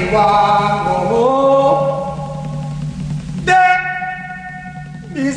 want go home. Me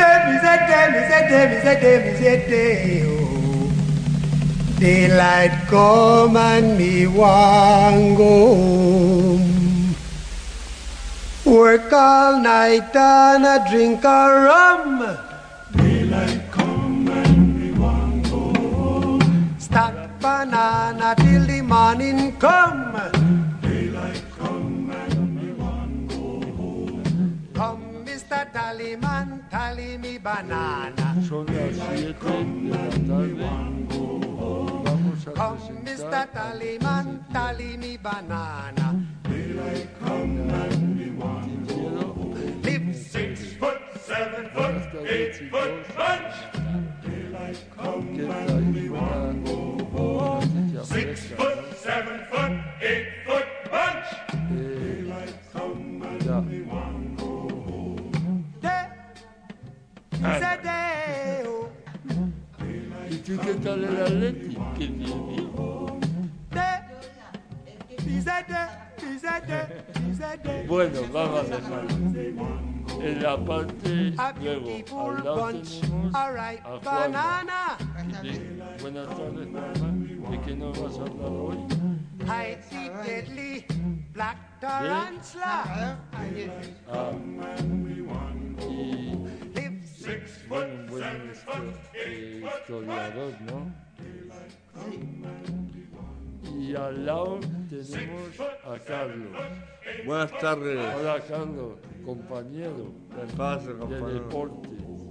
said day, oh. Daylight come and me want go home. Work all night and a drink a rum. Daylight come and me want go home. Stack banana till the morning come. Daylight come and me want go home. Come, Mr. Tallyman, tally me banana. Son las 7 de la tarde. Vamos a Come, Mr. presentar Tallyman, tally me banana. Daylight come and me want go home. Live 6 foot, 7 foot, 8 foot punch. Daylight come and me want go home. 6 foot, 7 foot, 8 foot punch. Daylight come and me want go home. day, is a day, oh. ¿Y tú qué tal el Atleti? Qué bien. Day, is a day, is a day, is a day. Bueno, vamos a dejarlo. En la parte A luego, beautiful al lado bunch, tenemos a ripe a Juanma. banana. Buenas tardes, Juanma. ¿De qué nos vas a hablar hoy? I eat deadly black tarantula. Ah, y Live bueno, un buen historiador, ¿no? Y al lado tenemos a Carlos. Buenas tardes. Hola, Carlos, compañero ¿Qué pasa, de compañero? deporte.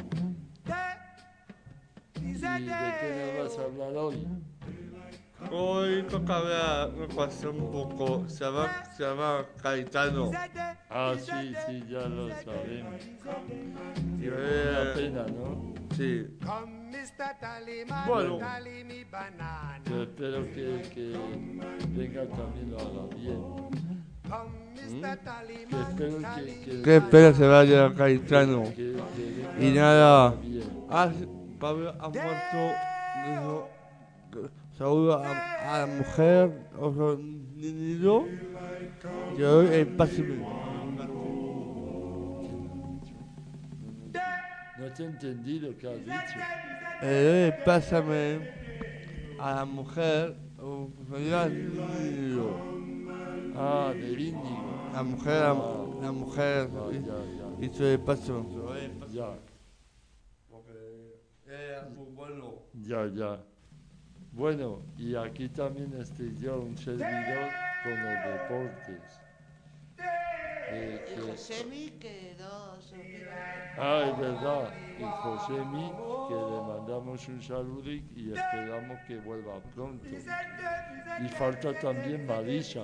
is ¿Y a de qué day. nos vas a hablar hoy? Hoy toca ver una cuestión un poco. Se llama Caetano. Ah, sí, ya lo sabemos. Y, Una pena, ¿no? sí. Come, Mr. Tallyman, Bueno. tally me banana. Yo espero que venga también lo haga bien. Come, Mr. Que Tallyman, espero tally Que espero se vaya Caetano. que venga Y nada. bien. Ah, Pablo ha muerto. Dijo, saludo a la mujer, o sea, niño. Que hoy pásame. No te entendí lo que has dicho. Pásame a la mujer, o sea, niño. Ah, de Índigo. La mujer Ah, ya. hizo el paso. Ya, Porque era muy bueno. ya. Bueno, y aquí también estoy yo, un servidor con los deportes. Y Josemi quedó su vida. Ah, es verdad, y Josemi, que le mandamos un saludo y esperamos que vuelva pronto. Y falta también Marisa,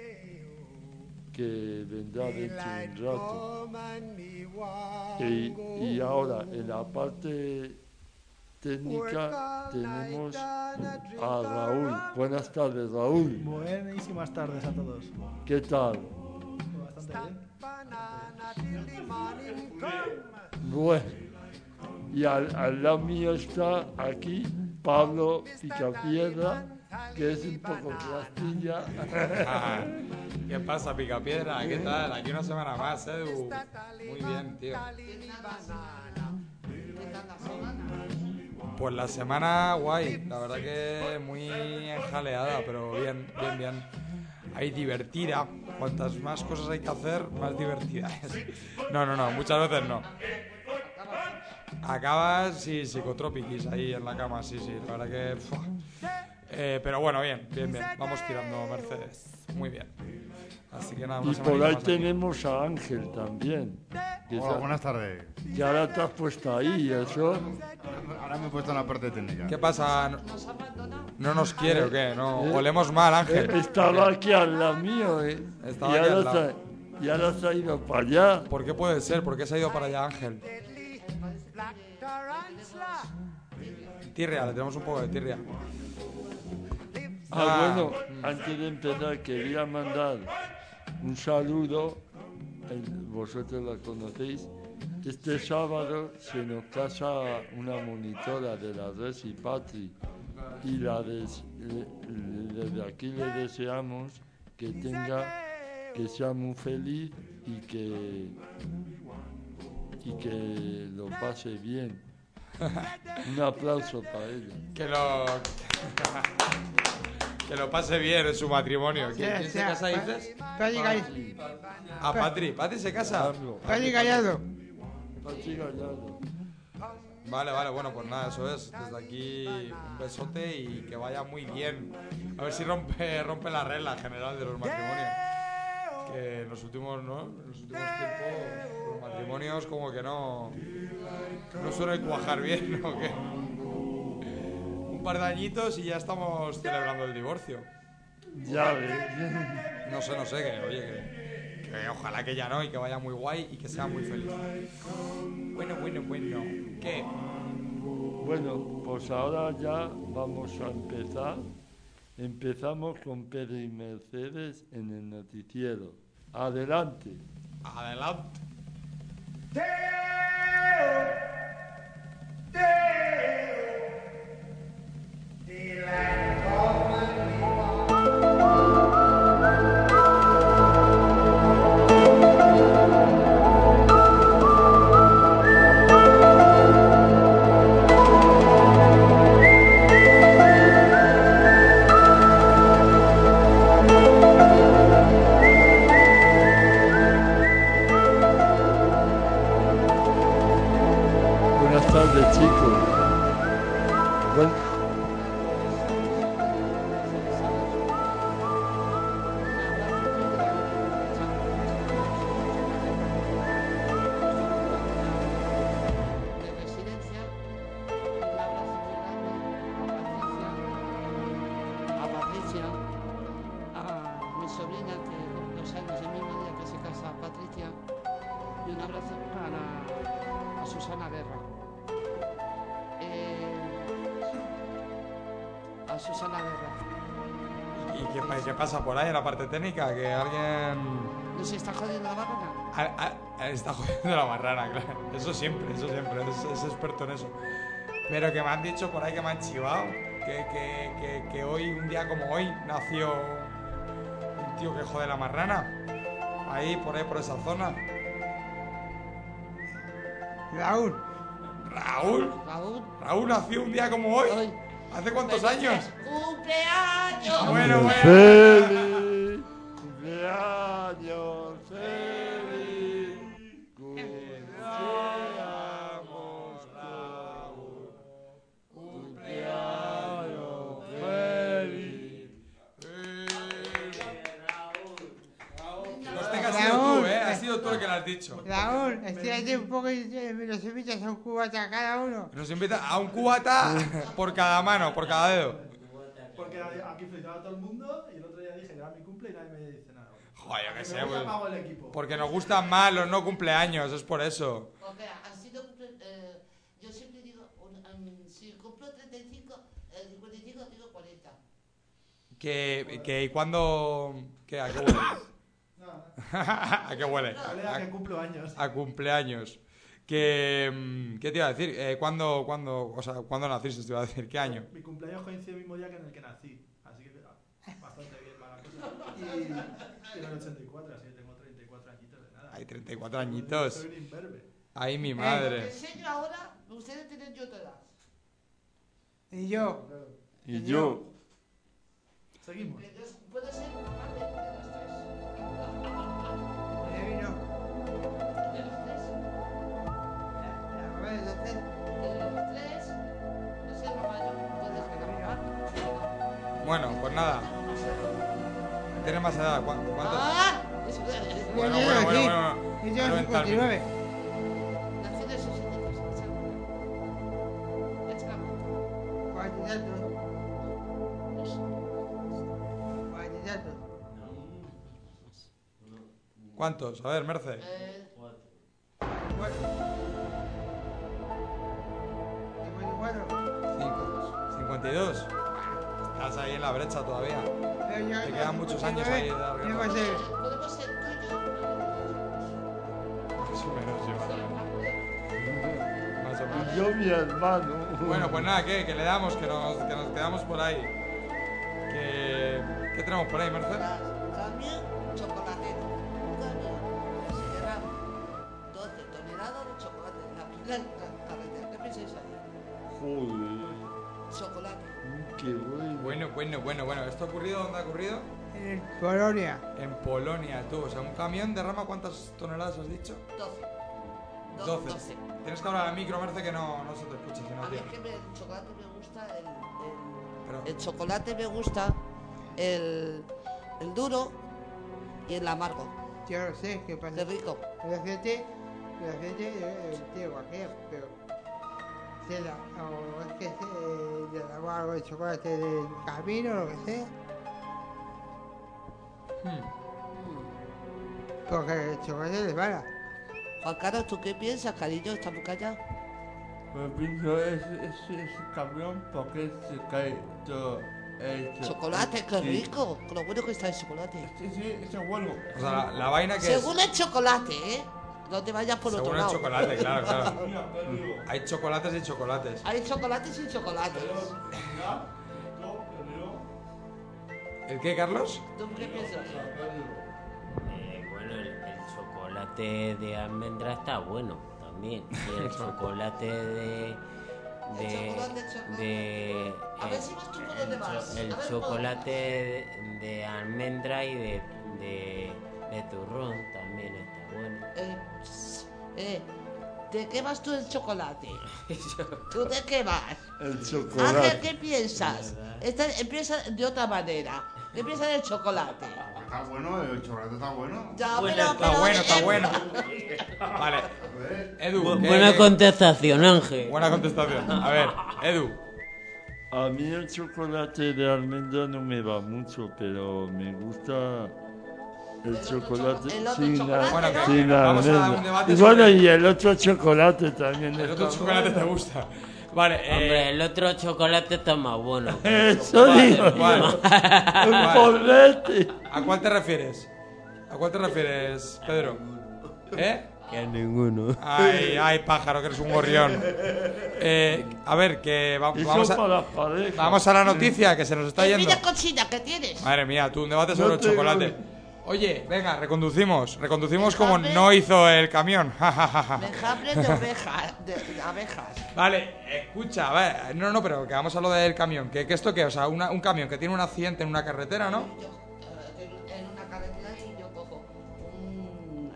que vendrá dentro de un rato. come and me want Y ahora, en la parte técnica, tenemos a Raúl. Buenas tardes, Raúl. Buenísimas tardes a todos. ¿Qué tal? Bastante bien. banana till the morning come. Bueno, y al lado mío está aquí Pablo Picapiedra, que es un poco plastilla. Ah, ¿qué pasa, Picapiedra? ¿Qué tal? Aquí una semana más, Edu. Muy bien, tío. ¿Qué tal la semana? Pues la semana guay, la verdad que muy enjaleada, pero bien. Hay divertida. Cuantas más cosas hay que hacer, más divertida es. No, muchas veces no. Acabas, sí, psicotropiquis ahí en la cama, sí, la verdad que... pero bueno, bien. Vamos tirando, Mercedes. Muy bien. Así que nada, una Y por semanita ahí más aquí. tenemos a Ángel también. Que Hola, buenas tardes. que ahora te has puesto ahí, eso. Ahora me he puesto en la parte técnica. ¿Qué pasa? ¿Nos ha abandonado? ¿No nos quiere o qué? No, olemos mal, Ángel. Estaba aquí al lado mío, Estaba y aquí ahora al lado. y ahora se ha ido para allá. ¿Por qué puede ser? ¿Por qué se ha ido para allá, Ángel? Black tarantula. Tirria, le tenemos un poco de tirria. Bueno, antes de empezar quería mandar un saludo, vosotros la conocéis. Este sábado se nos casa una monitora de la Resi Patri y desde aquí le deseamos que tenga que sea muy feliz y que lo pase bien. Un aplauso para ella. Que lo pase bien en su matrimonio. ¿Quién se casa, dices? Ah, Patri. ¿Patri se casa? Patri Gallardo. Vale, bueno, pues nada, eso es. Desde aquí un besote y que vaya muy bien. A ver si rompe la regla general de los matrimonios. Que en los últimos tiempos los matrimonios como que no suelen cuajar bien, ¿no? Que un par de añitos y ya estamos celebrando el divorcio. Ya ves. No sé, que oye, que ojalá que ya no y que vaya muy guay y que sea muy feliz. Bueno. ¿Qué? Bueno, pues ahora ya vamos a empezar. Empezamos con Pedro y Mercedes en el noticiero. Adelante. Adelante. Buenas tardes, chicos. De residencia, un abrazo muy grande a Patricia, a mi sobrina que 2 años, el mismo día que se casa Patricia, y un abrazo a Susana Guerra. A Susana Guerra. ¿Y qué pasa por ahí en la parte técnica? Que alguien ¿Nos está jodiendo la barrona? está jodiendo la marrana, claro. Eso siempre, es experto en eso. Pero que me han dicho por ahí, que me han chivado, que hoy, un día como hoy, nació un tío que jode la marrana. Ahí, por esa zona. Raúl nació un día como hoy. ¿Hace cuántos años? ¡Cumpleaños! Bueno. ¡Feliz cumpleaños! ¡Feliz cumpleaños, Raúl! ¡Cumpleaños feliz! No te has sido tú, ¿eh? Has sido tú el que lo has dicho. Raúl, estírate un poco y nos invitas a un cubata cada uno. Nos invita a un cubata por cada mano, por cada dedo. Porque aquí felicitaba a todo el mundo y el otro día dije que era mi cumple y nadie me dice nada. Joder, yo qué sé, Me pues, apago el equipo. porque nos gustan más los no cumpleaños, es por eso. Porque ha sido yo siempre digo, si cumplo 35, 55 digo 40. ¿Y cuándo? ¿Qué? ¿A qué huele? ¿A qué huele? A que cumplo años. A cumpleaños. ¿Qué te iba a decir? ¿Cuándo naciste? Te iba a decir, ¿qué año? Mi cumpleaños coincide el mismo día que en el que nací. Así que bastante bien para la cosa. Y en el 84, así que tengo 34 añitos de nada. Hay 34 añitos. Soy un imberbe. Ay, mi Te madre. enseño ahora, ustedes tienen yo todas. Y yo. Y yo. Seguimos. Puede ser mamá de los tres. De vino. De los tres. A ver, entonces. De los tres. No sé, mamá, yo puedes ser la mamá. Bueno, pues nada. ¿Tienes más edad? ¿Cuántos? ¡Ah! Bueno. Y yo 59. Nací en el 63. ¿Cuántos? A ver, Merce. 52. Estás ahí en la brecha todavía. Te quedan muchos años ahí de dar guerra. Podemos ser tú y yo. Más o menos, yo. Más o menos. Y yo, mi hermano. Bueno, pues nada, ¿qué? Que le damos, que nos quedamos por ahí. ¿Qué tenemos por ahí, Merce? También chocolatero. la carretera, ¿qué pensáis ahí? Joder, Chocolate. qué bueno. Bueno. ¿Esto ha ocurrido? ¿Dónde ha ocurrido? En Polonia. En Polonia, tú. O sea, un camión derrama ¿cuántas toneladas has dicho? 12. 12. Tienes que hablar al micro, Merce, que no se te escucha, si no, A mí tío. es que el chocolate me gusta Pero- el chocolate me gusta el duro y el amargo. Yo no sé qué pasa. Qué rico. La gente tiene cualquiera, pero se la, o es que se le damos algo de chocolate del camino o lo que sea, porque el chocolate les vara. Juan Carlos, ¿tú qué piensas, cariño? ¿Estás muy callado? Pues pienso ese camión porque se cae todo el Chocolate, qué rico. Con lo bueno que está el chocolate. Sí, eso es bueno. O sea, la vaina que Según el chocolate, ¿eh? No te vayas por Según otro el lado. chocolate, claro. Hay chocolates y chocolates. Hay chocolates y chocolates. ¿El qué, Carlos? ¿Tú qué piensas? Bueno, el chocolate de almendra está bueno también. Y el chocolate de A ver si vas tú por dónde vas. el A ver, chocolate de almendra y de turrón también está bueno. ¿de qué vas tú el chocolate? ¿Tú de qué vas? El Ángel, chocolate. ¿qué piensas? Empieza de otra manera. ¿Qué piensas del chocolate? Está bueno, el chocolate está bueno. Ya, Bueno, Está bueno. Vale. Edu. Buena contestación, Ángel. Buena contestación. A ver, Edu. A mí el chocolate de almendra no me va mucho, pero me gusta el chocolate el otro sin chocolate, Bueno, que sin vamos a dar un almendra. debate Y bueno, sobre- y el otro chocolate también El está otro chocolate te gusta. Vale, Hombre, el otro chocolate está más bueno. Eso digo. ¿cuál? Un poblete. ¿A cuál te refieres? ¿A cuál te refieres, Pedro? ¿Eh? Que a ninguno. Ay, pájaro, que eres un gorrión. A ver, que Eso vamos para a, las parejas. vamos a la noticia, que se nos está yendo. Mira cochina que tienes. Madre mía, tú un debate sobre No el tengo- chocolate. Oye, venga, reconducimos como Déjame- no hizo el camión. Enjambre de ovejas. De abejas. Vale, escucha, a ver, no, pero que vamos a lo del camión. ¿Que esto qué? O sea, un camión que tiene un accidente en una carretera, ¿no? Yo, en una carretera y yo cojo un...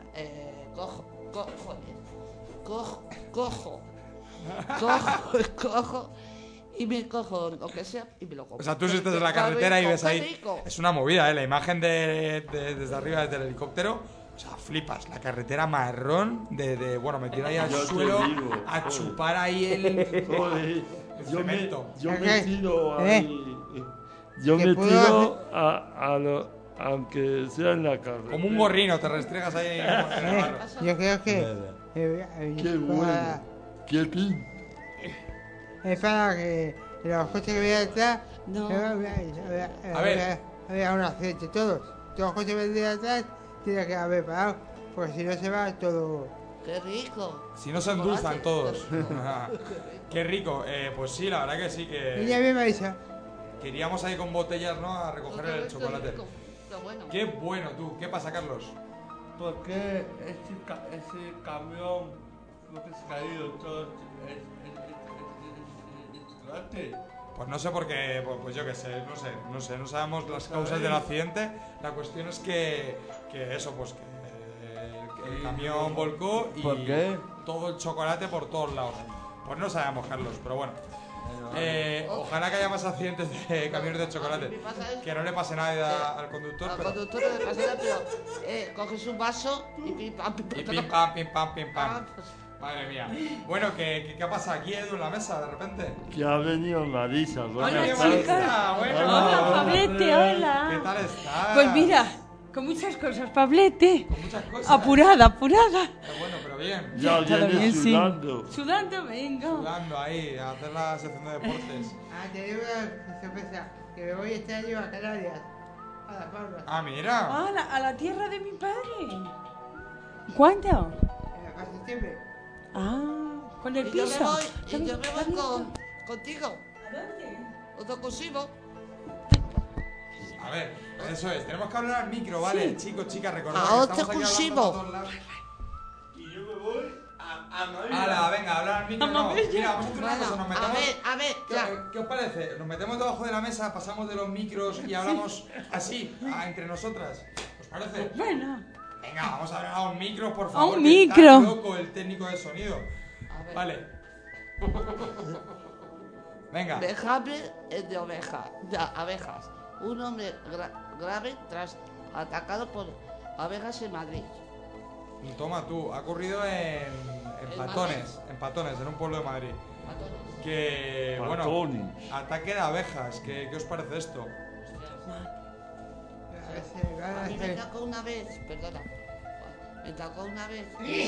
cojo y me cojo lo que sea y me lo como. O sea, tú si estás en la Qué carretera y rico, ves qué ahí... rico. Es una movida, ¿eh? La imagen desde arriba desde el helicóptero. O sea, flipas. La carretera marrón bueno, metido ahí al Yo te suelo digo, a joder. chupar ahí el... Joder, cemento. yo me ¿Qué? tiro ahí. Yo ¿Qué me puedo tiro aunque sea en la carretera. Como un gorrino, te restregas ahí en el barro. Yo creo que Qué bueno. Qué pin. es para que los coches que vienen atrás No. A ver. había un accidente, todos los coches que vienen atrás tienen que haber parado, porque si no se va todo. Qué rico. Si no se endulzan todos. Qué rico. Pues sí, la verdad que sí, Ella que misma dice, iríamos ahí con botellas, ¿no? A recoger el Qué chocolate. rico, qué bueno. Qué bueno, tú. ¿Qué pasa, Carlos? ¿Por qué ese camión lo que se ha caído todo el chocolate? Pues no sé por qué, pues yo qué sé, no sabemos las causas del accidente. La cuestión es que eso, pues que el camión volcó y ¿Por qué? todo el chocolate por todos lados. Pues no sabemos, Carlos, pero bueno. Ojalá que haya más accidentes de camiones de chocolate. Que no le pase nada al conductor, Al pero... conductor no le pasa nada, pero coges un vaso y pim pam pim Y pam. pim pam, pim pam, pim pam. Pues, Madre mía. Bueno, ¿qué pasa aquí, Edu, en la mesa, de repente? Que ha venido Marisa. Hola, buenas chicas. tardes. Bueno. Hola, Pablete, ¿Qué hola. tal estás? Pues mira, con muchas cosas, Pablete. Con muchas cosas. Apurada. Pero bueno, pero bien. Ya Todo viene bien, sí. sudando. Sudando, vengo. Sudando ahí, a hacer la sección de deportes. te digo una sorpresa, que me voy este año a Canarias, a Las Palmas, Ah, mira. Ah, a la tierra de mi padre. ¿Cuándo? a septiembre. Ah, con el y yo me piso. voy contigo. ¿A dónde? Autocursivo. A ver, eso es. Tenemos que hablar al micro, ¿vale? Sí. Chicos, chicas, recordad A que otro estamos aquí hablando cursivo. por todos lados. Y yo me voy a Hala, venga, hablar al micro. No. Mira, vamos a hacer una cosa, nos metemos. A ver, ya. ¿Qué os parece? Nos metemos debajo de la mesa, pasamos de los micros y hablamos así, entre nosotras. ¿Os parece? Bueno. Venga, vamos a hablar a un micro, por favor. A un que micro. está loco el técnico de sonido. Vale. Venga. Dejable es de abejas. Un hombre grave tras atacado por abejas en Madrid. Toma tú, ha ocurrido en Patones, en un pueblo de Madrid. Que, bueno, ataque de abejas. ¿Qué os parece esto? A mí me tocó una vez, perdona, me tocó una vez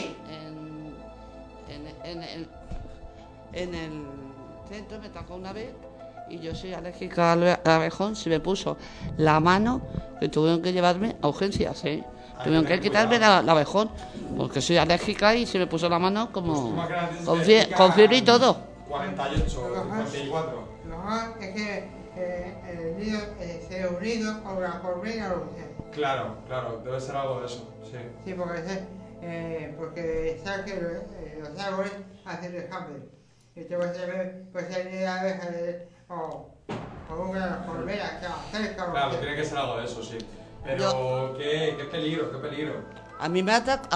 en el centro, me tocó una vez y yo soy alérgica al abejón, se me puso la mano que tuvieron que llevarme a urgencias, tuvieron que quitarme el abejón porque soy alérgica y se me puso la mano como con fiebre y todo. 48, 54. No, es que el niño se ha unido con la colmena o lo que sea. Claro, debe ser algo de eso, sí. Sí, porque sabe que los árboles hacen enjambre. Y te vas a ver, pues hay una abeja o una colmena que va cerca. Claro, tiene que ser algo de eso, sí. Pero qué peligro. A mí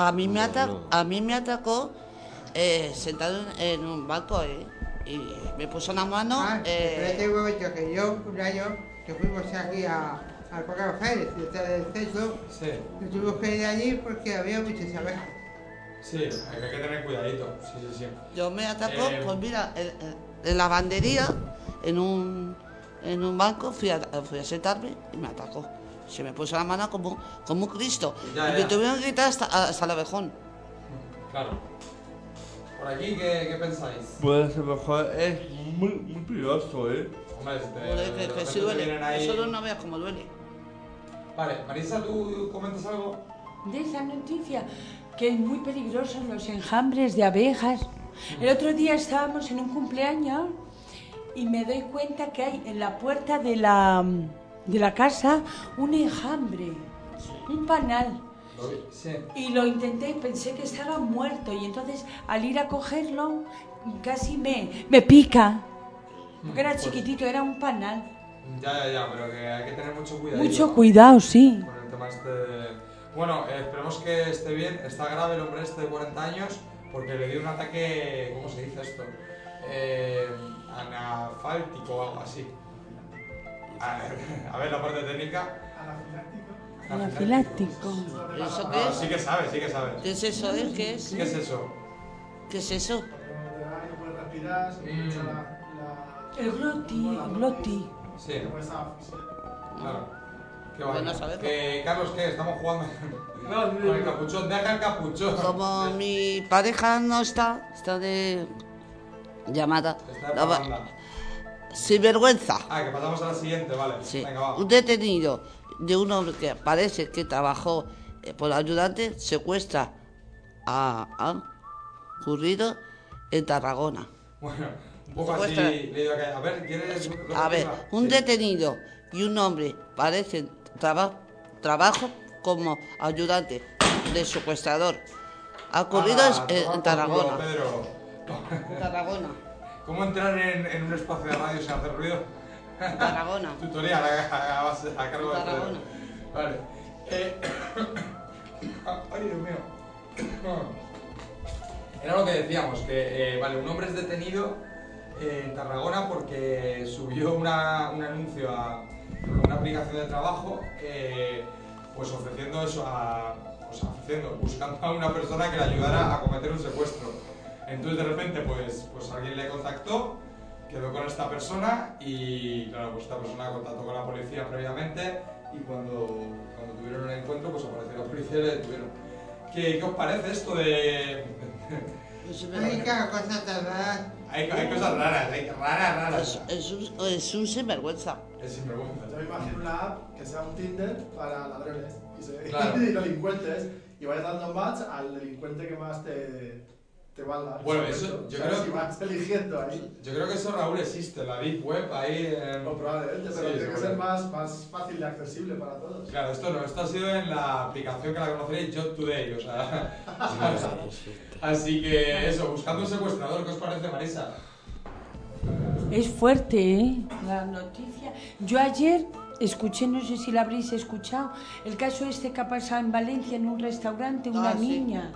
me atacó sentado en un banco, y me puso la mano. Pero este momento que yo, un año, que fuimos aquí al Parque de los Aires, del centro, nos tuvimos que ir allí porque había muchas abejas. Sí, hay que tener cuidadito, sí. Yo me atacó, pues mira, en la lavandería, en un banco, fui a sentarme y me atacó. Se me puso la mano como un Cristo. Y me tuvieron que quitar hasta el abejón. Claro. ¿Por aquí qué pensáis? Pues a lo mejor es muy peligroso, Hombre, que sí duele. Ahí... Solo no veas cómo duele. Vale, Marisa, ¿tú comentas algo? De esa noticia, que es muy peligroso los enjambres de abejas. El otro día estábamos en un cumpleaños y me doy cuenta que hay en la puerta de la casa un enjambre, un panal. Sí. Y lo intenté y pensé que estaba muerto y entonces al ir a cogerlo casi me pica, porque era chiquitito, era un panal. Ya, pero que hay que tener mucho cuidado. Mucho cuidado, sí. Con el tema Bueno, esperemos que esté bien. Está grave el hombre este de 40 años porque le dio un ataque, ¿cómo se dice esto? Anafáltico o algo así. A ver la parte técnica. Anafiláctico. ¿Eso qué es? Sí que sabe. ¿Qué es eso? ¿Qué es? ¿Qué es eso? ¿Qué es eso? No puedes respirar, se escucha El gloti. Sí. Claro. Qué bueno saberlo. Carlos, ¿qué? Estamos jugando con el capuchón. Deja el capuchón. Como mi pareja no está de llamada. Sin vergüenza. Que pasamos a la siguiente, vale. Sí. Venga, va. Un detenido de un hombre que parece que trabajó por ayudante secuestra a ocurrido en Tarragona. Bueno, un poco así leído acá. A ver, ¿quieres...? Un detenido y un hombre parecen trabajo como ayudante de secuestrador. Ha ocurrido en Tarragona. Pedro. En Tarragona. ¿Cómo entrar en un espacio de radio sin hacer ruido? Tarragona. Tutorial a cargo de Pedro. Vale. Ay, Dios mío. Era lo que decíamos, que vale, un hombre es detenido en Tarragona porque subió un anuncio a una aplicación de trabajo, pues ofreciendo eso buscando a una persona que le ayudara a cometer un secuestro. Entonces de repente pues alguien le contactó, quedó con esta persona y claro, pues esta persona contactó con la policía previamente y cuando tuvieron el encuentro pues apareció la policía y le detuvieron. ¿Qué os parece esto de...? Hay cosas raras. Hay cosas raras. Es un sinvergüenza. Es sinvergüenza. Yo me imagino una app que sea un Tinder para ladrones Claro. y delincuentes y vayas dando match al delincuente que más te te va a dar. Bueno, eso, yo creo si vas eligiendo ahí. Yo creo que eso, Raúl, existe, la Deep Web ahí en... No, probablemente, pero Sí, tiene que ser más fácil de accesible para todos. Claro, esto ha sido en la aplicación que la conoceréis, Job Today, o sea... Así que eso, buscando un secuestrador, ¿qué os parece, Marisa? Es fuerte, ¿eh? La noticia. Yo ayer escuché, no sé si la habréis escuchado, el caso este que ha pasado en Valencia en un restaurante, una sí. niña.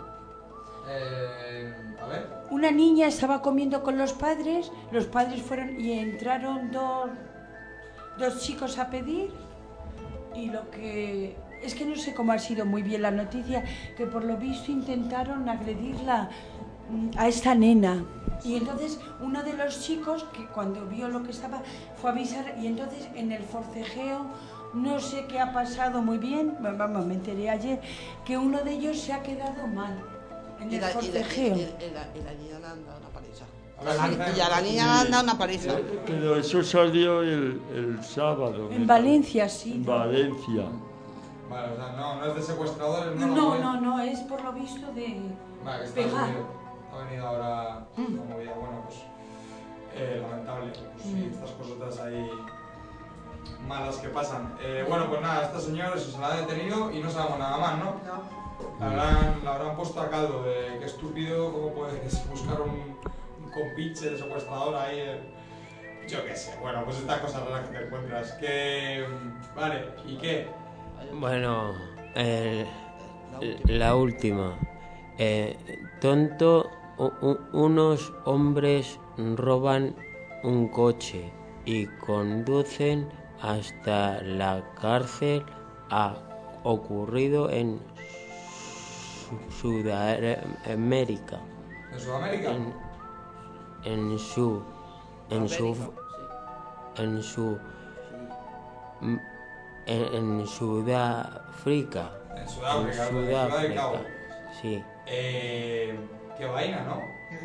A ver. Una niña estaba comiendo con los padres fueron y entraron dos chicos a pedir y lo que... Es que no sé cómo ha sido muy bien la noticia, que por lo visto intentaron agredirla a esta nena. Y entonces uno de los chicos, que cuando vio lo que estaba, fue a avisar y entonces en el forcejeo, no sé qué ha pasado muy bien, vamos, me enteré ayer, que uno de ellos se ha quedado mal en el forcejeo. Y la niña le han dado una paliza. A Y a la niña le han dado una paliza. Pero eso salió el sábado. En Valencia, sí. En Valencia. Vale, o sea, no es de secuestradores, No, es por lo visto de Vale, que pegar. ha venido ahora como vida, bueno, pues lamentable, pues sí, estas cosas ahí malas que pasan. Bueno, pues nada, esta señora se la ha detenido y no sabemos nada más, ¿no? La habrán puesto a caldo de qué estúpido, cómo puedes buscar un compinche de secuestrador ahí, yo qué sé, bueno, pues estas cosas raras que te encuentras. Que, vale, ¿y qué? Bueno, la última. Tonto, unos hombres roban un coche y conducen hasta la cárcel. Ha ocurrido en Sudamérica. ¿En Sudamérica? En Sudáfrica. En Sudáfrica. Sí. Qué vaina, ¿no?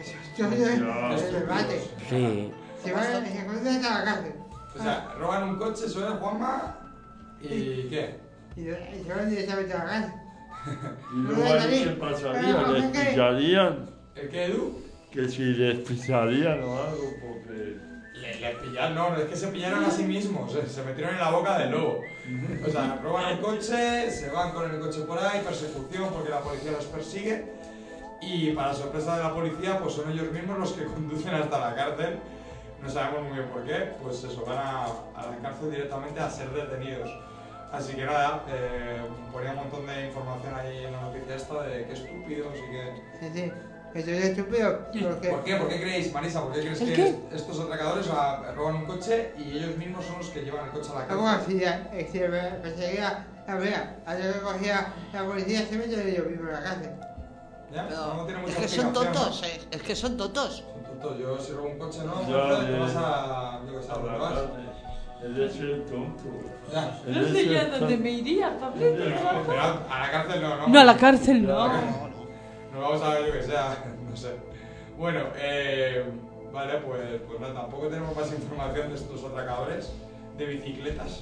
Sí. Se conducen a la cárcel. O sea, roban un coche, suena Juanma, ¿y qué? Y se van directamente a la cárcel. Y luego ahí qué pasaría, les pillarían. ¿El qué, Edu? Que si les pillarían o algo, porque... Les pillaron, no, es que se pillaron a sí mismos, se metieron en la boca del lobo. O sea, roban un coche, se van con el coche por ahí, persecución porque la policía los persigue y para sorpresa de la policía pues son ellos mismos los que conducen hasta la cárcel. No sabemos muy bien por qué, pues eso, van a la cárcel directamente a ser detenidos. Así que nada, ponía un montón de información ahí en la noticia esta de qué estúpidos y que... Sí. Eso es estúpido. ¿Por qué? ¿Por qué creéis, Marisa? ¿Por qué crees que estos atracadores roban un coche y ellos mismos son los que llevan el coche a la cárcel? Algo así, perseguía la vea, hasta que cogía la policía se meten ellos mismos en la cárcel. ¿Ya? No tiene mucha Es que son explicación, tontos, ¿no? es que son tontos. Son tontos. Yo si robo un coche no, Ya, vas a... Yo qué sé, ¿a dónde vas? Él es el tonto. Ya. No sé yo a dónde me iría, Pablito. Pero a la cárcel no, ¿no? No, a la cárcel no. No vamos a ver yo que sea, no sé. Bueno, vale, pues nada, tampoco tenemos más información de estos atracadores de bicicletas.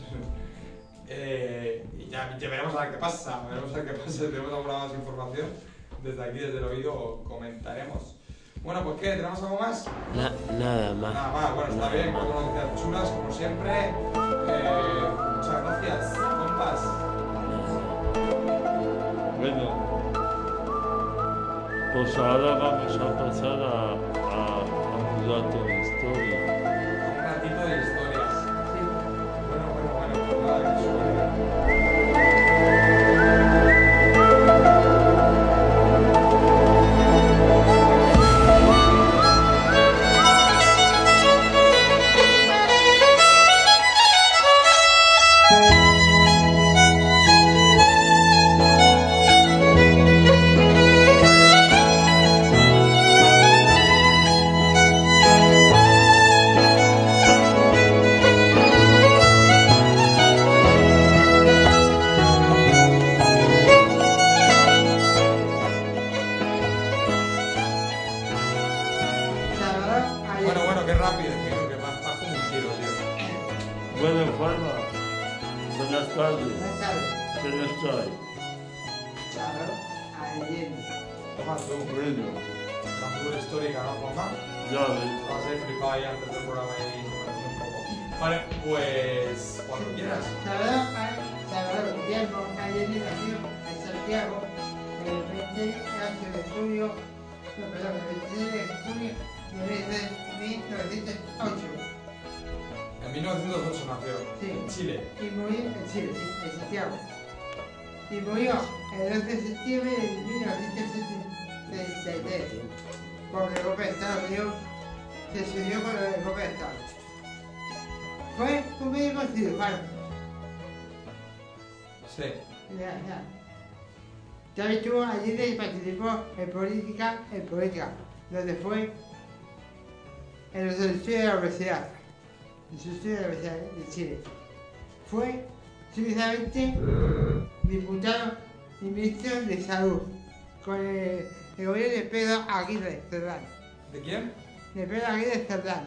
Y ya veremos a ver qué pasa, si tenemos alguna más información. Desde aquí, desde el oído, comentaremos. Bueno, pues ¿qué? ¿Tenemos algo más? Nada más. Nada más, bueno, está bien, con noticias chulas, como siempre. Muchas gracias, compas. Bueno, pues ahora vamos a pasar a un rato de historia. Un ratito de historias. Sí. Bueno, pues nada, que suene. Bueno, qué rápido, tío, que vas como un tiro, tío. Bueno, Juanma, buenas tardes. Buenas tardes. ¿Qué nos trae? Claro, ahí viene. Toma tú. Bueno, Toma tú súper histórica, ¿no, Juanma? Ya ves. Estabas ahí flipado ahí antes del programa y me pareció un poco. Vale, pues cuando quieras. Sábado Guillermo, calle de Nación, en Santiago, el 28 de junio, no, perdón, el 26 de junio de 1908. En 1908 nació. Sí. En Chile. Y murió en Chile, sí, en Santiago. Y murió el 11 de septiembre de 1973. Por el golpe de Estado que dio, se sucedió por el golpe de Estado. Fue un médico cirujano. Sí. Ya. También estuvo allí y participó en política, donde fue en los estudios de la Universidad. En sus estudios de la Universidad de Chile. Fue sucesivamente diputado y ministro de Salud con el gobierno de Pedro Aguirre Cerrán. ¿De quién? De Pedro Aguirre Cerrán.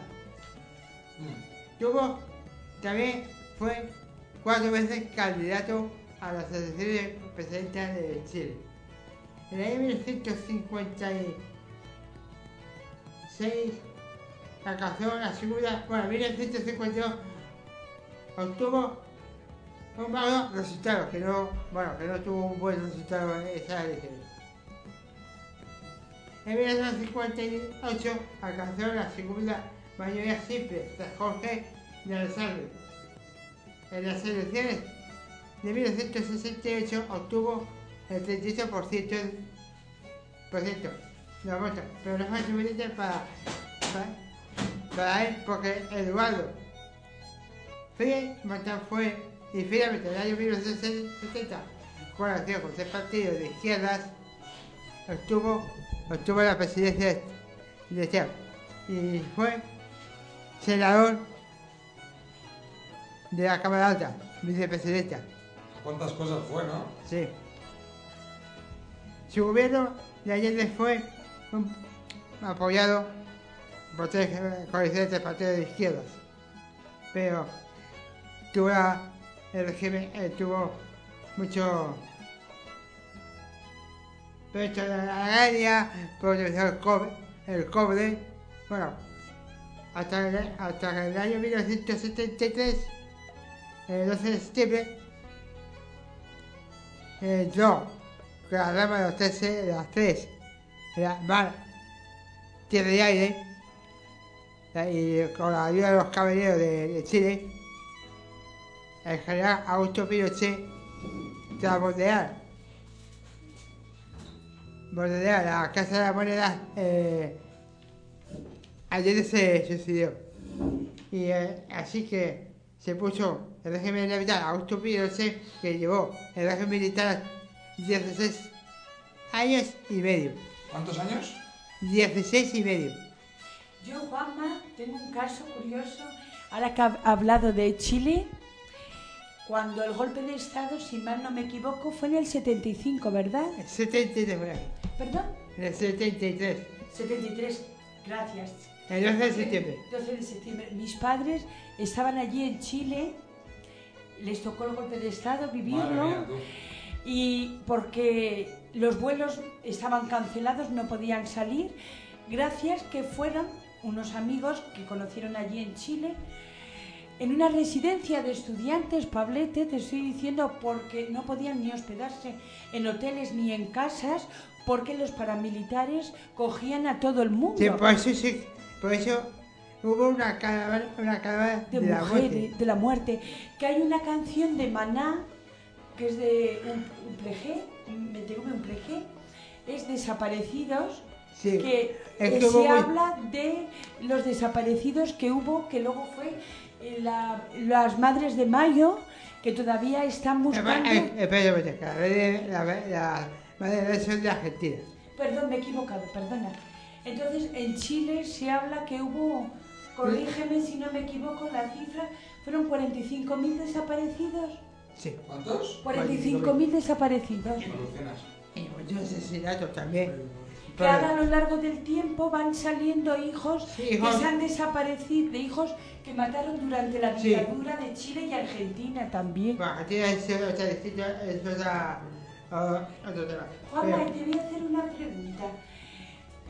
También fue 4 veces candidato a las elecciones presidenciales de Chile. En el año 1956 alcanzó la segunda, en 1952 obtuvo un malo resultado, que no tuvo un buen resultado en esas elecciones. En 1958 alcanzó la segunda mayoría simple tras Jorge de Alessandri. En las elecciones de 1968 obtuvo el 38% de los votos, pero no fue suficiente para él porque Eduardo Frei fue y finalmente en el año 1970 colaboración con 3 partidos de izquierdas obtuvo la presidencia de Chile y fue senador de la Cámara Alta, vicepresidenta. ¿Cuántas cosas fue, no? Sí. Su gobierno de Allende fue apoyado por 3 coaliciones de partidos de izquierdas, pero el régimen tuvo mucho pecho de la guerra, por utilizar el cobre, bueno, hasta el año 1973, el 12 de septiembre, entró con la rama de las tres, la mar, tierra y aire, y con la ayuda de los caballeros de Chile, el general Augusto Pinochet, tras bordear la Casa de la Moneda, Allende se suicidó. Y así que se puso el régimen militar Augusto Pinochet, que llevó el régimen militar 16 años y medio. ¿Cuántos años? 16 y medio. Yo, Juanma, tengo un caso curioso. Ahora que ha hablado de Chile, cuando el golpe de Estado, si mal no me equivoco, fue en el 75, ¿verdad? 73, ¿Perdón? En el 73. 73, gracias. El 12 de septiembre. 12 de septiembre. Mis padres estaban allí en Chile, les tocó el golpe de Estado, vivirlo. Madre mía, tú. Y porque los vuelos estaban cancelados, no podían salir, gracias que fueron unos amigos que conocieron allí en Chile, en una residencia de estudiantes, Pablete, te estoy diciendo, porque no podían ni hospedarse en hoteles ni en casas, porque los paramilitares cogían a todo el mundo. Sí, por eso hubo una caravana de la muerte. De la muerte. Que hay una canción de Maná, que es de un plejé, es Desaparecidos, sí, que se habla de los desaparecidos que hubo, que luego fue las Madres de Mayo, que todavía están buscando... Espera, la Madre de Mayo son de Argentina. Perdón, me he equivocado, perdona. Entonces, en Chile se habla que hubo, corrígeme si no me equivoco, la cifra, fueron 45.000 desaparecidos. Sí. ¿Cuántos? 45.000 desaparecidos. Y muchos asesinatos también. Que ahora a lo largo del tiempo van saliendo hijos que se han desaparecido, de hijos que mataron durante la dictadura de Chile y Argentina también. Bueno, Argentina es otra distinta, es otro tema. Juanma, te voy a hacer una pregunta.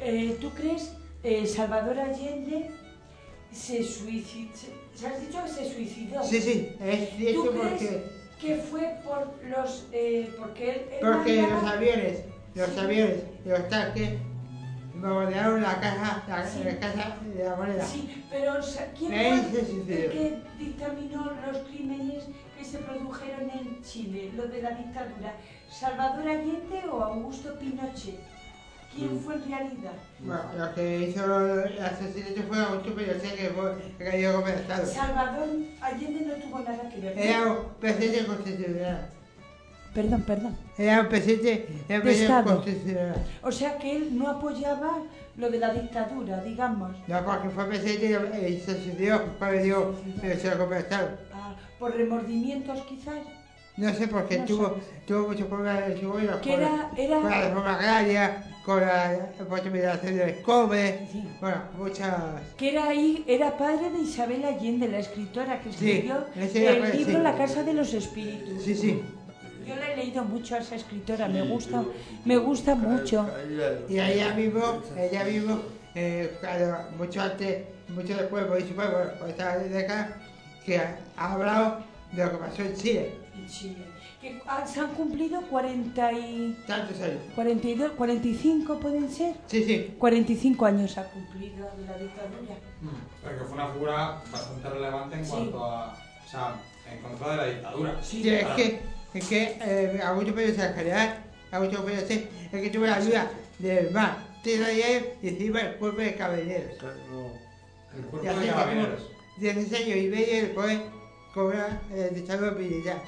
¿Tú crees Salvador Allende se suicidó? ¿Se has dicho que se suicidó? Sí, sí, es cierto. ¿Tú crees porque que fue por los... porque él Porque mandaba- los aviones y los tanques bombardearon la casa de la moneda. Sí, pero o sea, ¿quién Él fue se suicidó. el que dictaminó los crímenes que se produjeron en Chile, lo de la dictadura? ¿Salvador Allende o Augusto Pinochet? ¿Quién fue en realidad? Bueno, lo que hizo el asesinato fue Augusto Pinochet, que fue el que dio golpe de Estado. Salvador Allende no tuvo nada que ver. ¿no? Era un presidente constitucional. Perdón. Era un presidente Estado. constitucional. O sea que él no apoyaba lo de la dictadura, digamos. No, porque fue presidente y se suicidó cuando dio el golpe de Estado. Ah, por remordimientos quizás. No sé por qué No tuvo muchos problemas en su gobierno Que con era- la reforma agraria, con la posibilización del cobre, bueno, muchas... Que era padre de Isabel Allende, la escritora que Sí, escribió ese era el padre, libro sí. La Casa de los Espíritus. Sí, sí. Yo la he leído mucho a esa escritora, me gusta mucho. Y ella mismo, claro, mucho antes, mucho después, por esta década, que ha hablado de lo que pasó en Chile. En Chile. Que se han cumplido 40 y... Tantos años. 42, 45 pueden ser. Sí, sí. 45 años ha cumplido de la dictadura. Porque fue una figura bastante relevante en Sí. cuanto a... O sea, en contra de la dictadura. Sí, es que Augusto Pinochet en general, Augusto Pinochet es que tuvo la ayuda del mar, y encima el cuerpo de carabineros. El cuerpo Y así de que carabineros. tuvo 16 años y medio y después cobra el dictador militar.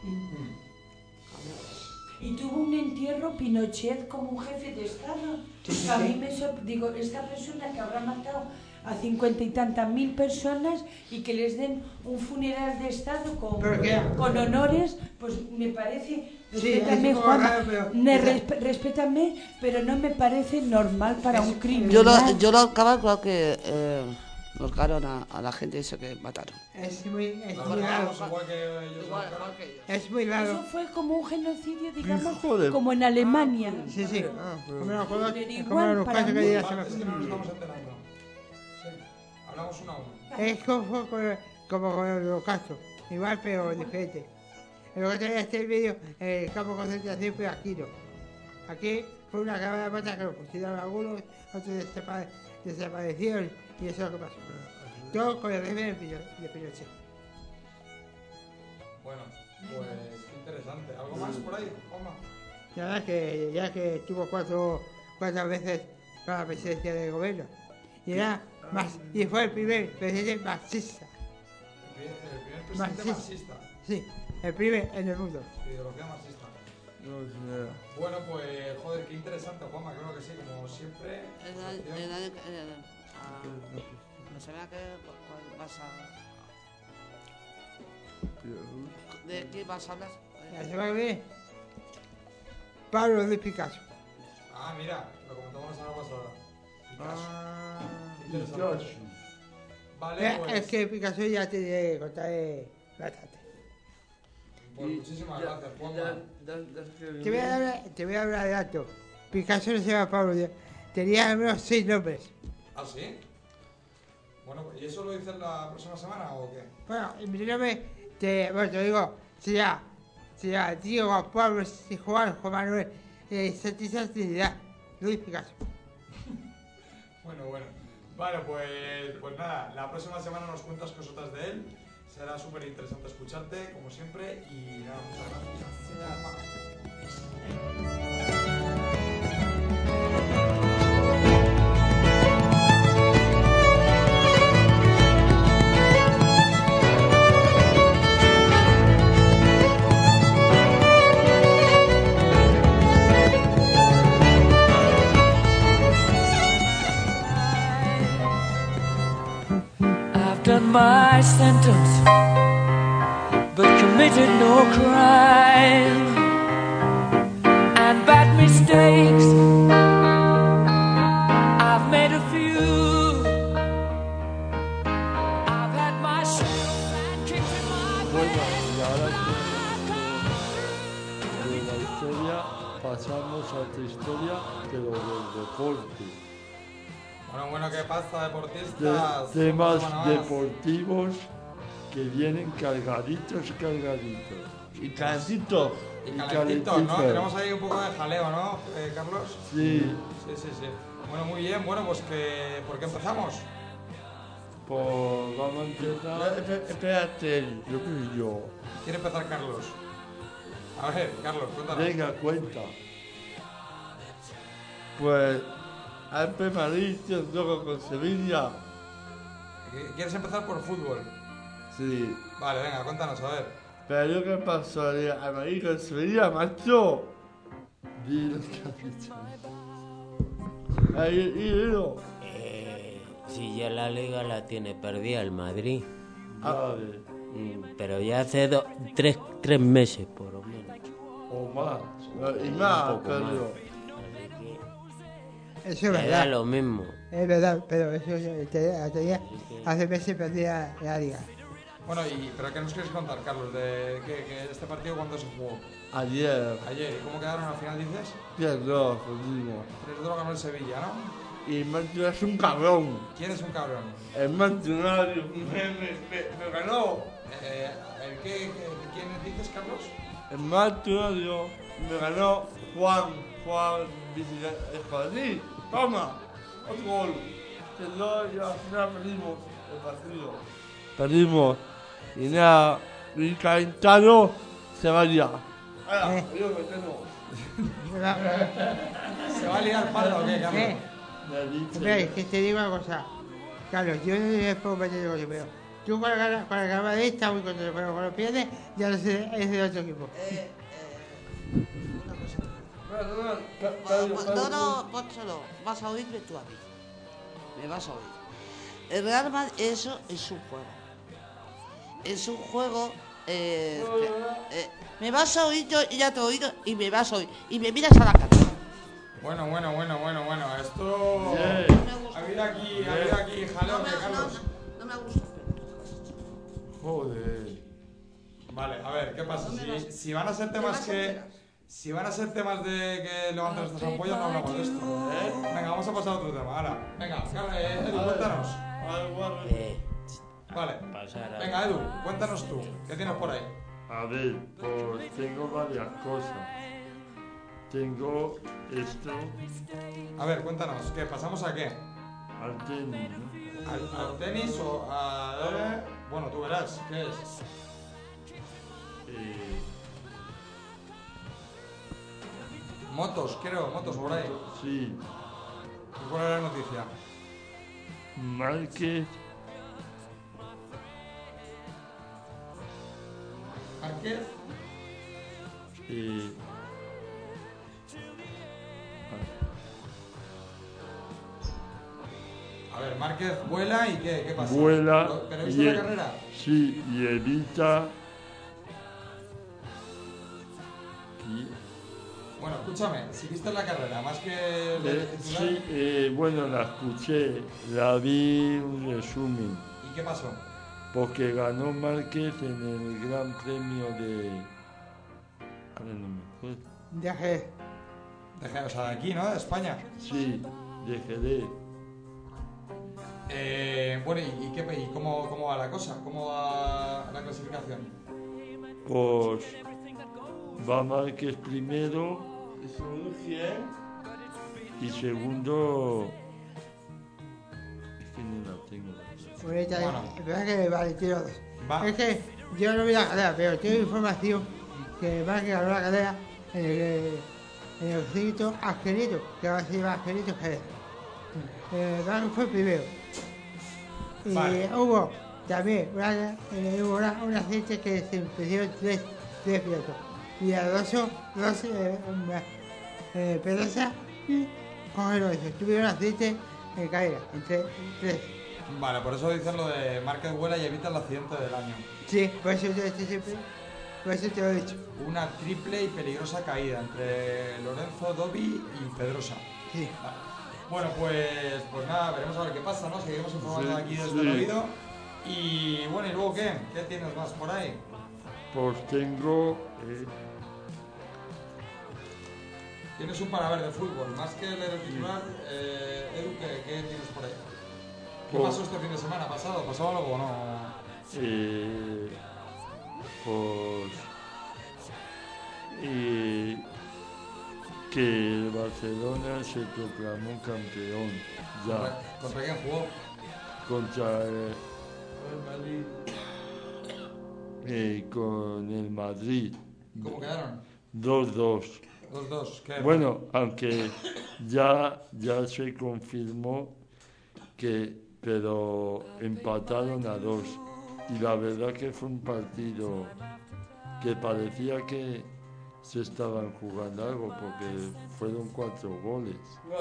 Y tuvo un entierro Pinochet como un jefe de Estado. Sí, A mí sí. me digo, esta persona que habrá matado a 50 y tantas mil personas y que les den un funeral de Estado ¿Pero qué? con honores, pues me parece, Sí, respétame es un poco Juanma, raro, pero- respétame, pero no me parece normal para un crimen. Yo lo acabo creo que ahorcaron a la gente esa que mataron. Es muy Nosotros raro. igual que ellos. Es muy Eso raro. fue como un genocidio, digamos, Joder. como en Alemania. Sí, sí. Como los juegos, Pero como igual, los para casos que mí- diría Es que no nos estamos enterando. Sí. Hablamos uno a uno. Es como con el holocausto. Igual, pero diferente. En lo que tenía este vídeo, el campo de concentración fue aquí, ¿no? Aquí fue una cámara de mata que lo pusieron algunos, otros desaparecieron y eso es lo que pasó. Todo con el régimen de Pinochet. Bueno, pues qué interesante. ¿Algo más por ahí, Juanma? La verdad que ya que estuvo cuatro veces para la presidencia del gobierno. Y fue el primer presidente marxista. El primer presidente marxista. Sí, el primer en el mundo. Ideología marxista. No, señora. Bueno, pues, joder, qué interesante, Juanma. Creo que sí, como siempre. No sabía que cuál vas a... ¿De qué vas a hablar? La semana que viene, Pablo Luis Picasso. Ah, mira, lo comentamos la semana pasada. Picasso. Qué Picasso. interesante. Vale, pues. Es que Picasso ya te contaré bastante. Pues muchísimas gracias, Juanma. Te voy a hablar de alto. Picasso no se llama Pablo, tenía al menos 6 nombres. ¿Ah, sí? Bueno, ¿y eso lo dices la próxima semana o qué? Bueno, y mi nombre, te digo, sería Diego, Juan Pablo, Juan Manuel, Santísima Trinidad, Luis Picasso. Bueno. Vale, pues nada, la próxima semana nos cuentas cositas de él. Será súper interesante escucharte, como siempre, y nada, muchas gracias. I've done my sentence, but committed no crime. And bad mistakes, I've made a few. I've had my share of bad kicks in my Bueno, y ahora de la historia pasamos a otra historia, pero del deporte. Bueno, ¿qué pasa, deportistas? Temas Bueno, vas. deportivos que vienen cargaditos. Y calentitos. Y calentitos, ¿no? Tenemos ahí un poco de jaleo, ¿no, Carlos? Sí. Sí. Bueno, muy bien. Bueno, pues ¿por qué empezamos? Pues vamos a empezar. Espérate. Yo. ¿Quiere empezar Carlos? A ver, Carlos, cuéntanos. Venga, cuenta. Pues, Alpe Madrid, luego con Sevilla. ¿Quieres empezar por fútbol? Sí. Vale, venga, cuéntanos, a ver. Pero ¿qué pasó a Madrid con Sevilla, macho? Dilo, capitán. Ahí, dilo. Si ya la liga la tiene perdida el Madrid. Vale. Pero ya hace 3 meses por lo menos. O más. Y más, Un poco más. Pedro. Eso es Me da verdad. lo mismo. Es verdad, pero eso hace meses perdía la liga. Bueno, ¿pero qué nos quieres contar, Carlos? De que este partido, ¿cuándo se jugó? Ayer. Ayer. ¿Y cómo quedaron al final, dices? 3-2, perdimos. 3-2 ganó el Sevilla, ¿no? Y Manchester es un cabrón. ¿Quién es un cabrón? El Manchester me ganó. ¿Quién dices, Carlos? El Manchester me ganó Juan Espadí. Toma, otro gol. Y al final perdimos el partido. Perdimos. Y nada, mi calentado se va a liar. Yo me tengo. ¿Se va a liar parda o qué, Carlos? Hombre, es que te digo una cosa. Carlos, yo no le puedo meter gol, pero tú con la cama de esta muy contento, pero cuando pierdes, ya no sé, es del otro equipo. No, pónselo. Vas a oírme tú a mí. Me vas a oír. El Real Madrid, eso es un juego. Es un juego. Me vas a oír, yo ya te he oído y me vas a oír. Y me miras a la cara. Bueno. Esto. Ha habido aquí jaleo, Carlos. No me gusta. Joder. Vale, a ver, ¿qué pasa? Si van a ser temas Si van a ser temas de que levantan estas ampollas, no hablamos de esto. Venga, vamos a pasar a otro tema. Ahora, venga, Edu, cuéntanos. Vale. Venga, Edu, cuéntanos tú. ¿Qué tienes por ahí? A ver, pues tengo varias cosas. Tengo esto. A ver, cuéntanos. ¿Qué? ¿Pasamos a qué? Al tenis, ¿no? ¿Al tenis o a...? Bueno, tú verás. ¿Qué es? Motos, creo. Motos por ahí. Sí. ¿Y cuál era la noticia? Márquez. ¿Márquez? A ver, Márquez vuela y ¿qué pasa? Vuela. ¿Pero viste la carrera? Sí, y evita. Bueno, escúchame, si viste la carrera, más que el titular... Sí, bueno, la escuché, la vi un resumen. ¿Y qué pasó? Porque ganó Márquez en el Gran Premio de... Ahora no me acuerdo. De Jerez. O sea, de aquí, ¿no? De España. Sí, de Jerez. Bueno, ¿y cómo va la cosa? ¿Cómo va la clasificación? Pues va Márquez primero. ¿Y segundo quién? Y segundo... Es que no la tengo. Bueno. Es verdad que vale, tiro dos. Es que yo no vi la carrera, pero tengo información que Márquez ganó la carrera en el circuito Angelito, que ahora se llama Angelito Jerez. Márquez fue primero. Y hubo también un accidente que se impidieron tres pilotos. Y Alonso, Pedrosa y Jorge Lorenzo tuvieron un accidente en carrera, entre tres. Vale, por eso dicen lo de Márquez vuela y evita el accidente del año. Sí, por eso te lo he dicho. Una triple y peligrosa caída entre Lorenzo, Dobi y Pedrosa. Sí. Vale. Bueno, pues nada, veremos a ver qué pasa, ¿no? Seguiremos informando aquí desde el oído. Y bueno, ¿y luego qué? ¿Qué tienes más por ahí? Pues tengo... Tienes un para ver de fútbol, más que leer el titular, Edu, ¿qué tienes por ahí? ¿Qué pasó este fin de semana pasado? ¿Pasó algo o no? Pues que el Barcelona se proclamó campeón ya. ¿Contra quién jugó? Contra con el Madrid. ¿Cómo quedaron? 2-2. 2-2. ¿Qué? Bueno, aunque ya se confirmó pero empataron a 2. Y la verdad que fue un partido que parecía que se estaban jugando algo porque fueron 4 goles.